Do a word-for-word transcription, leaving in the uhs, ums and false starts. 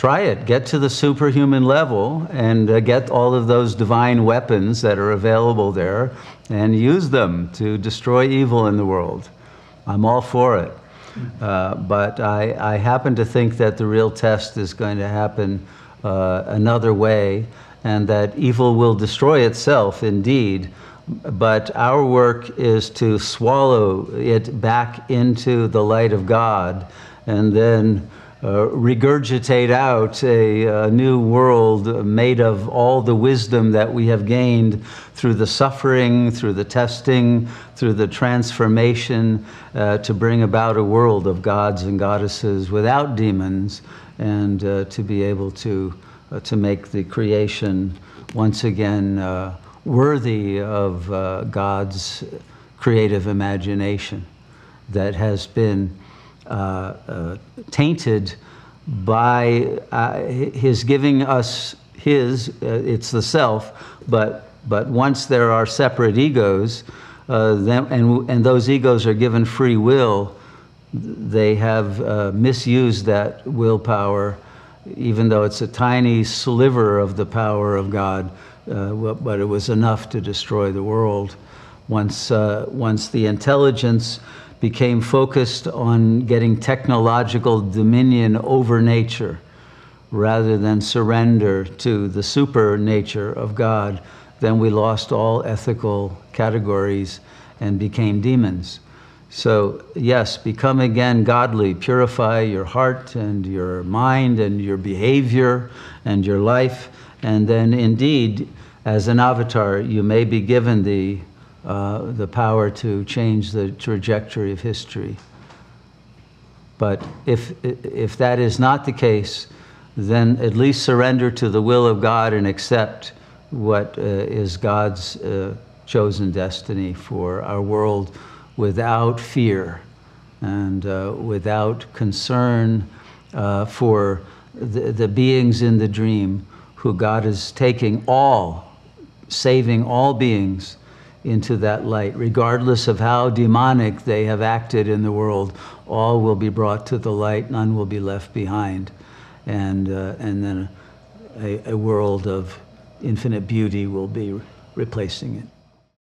try it. Get to the superhuman level and uh, get all of those divine weapons that are available there and use them to destroy evil in the world. I'm all for it. Uh, but I, I happen to think that the real test is going to happen uh, another way, and that evil will destroy itself indeed, but our work is to swallow it back into the light of God and then uh, regurgitate out a, a new world made of all the wisdom that we have gained through the suffering, through the testing, through the transformation, uh, to bring about a world of gods and goddesses without demons, and uh, to be able to, uh, to make the creation once again uh, worthy of uh, God's creative imagination that has been uh, uh, tainted by uh, his giving us his, uh, it's the self, but, but once there are separate egos, uh, then, and, and those egos are given free will, they have uh, misused that willpower, even though it's a tiny sliver of the power of God. Uh, but it was enough to destroy the world. Once, uh, once the intelligence became focused on getting technological dominion over nature, rather than surrender to the super nature of God, then we lost all ethical categories and became demons. So yes, become again godly, purify your heart and your mind and your behavior and your life. And then indeed, as an avatar, you may be given the, uh, the power to change the trajectory of history. But if, if that is not the case, then at least surrender to the will of God and accept what uh, is God's uh, chosen destiny for our world without fear and uh, without concern uh, for the, the beings in the dream who God is taking all, saving all beings into that light. Regardless of how demonic they have acted in the world, all will be brought to the light, none will be left behind. And, uh, and then a, a world of infinite beauty will be replacing it.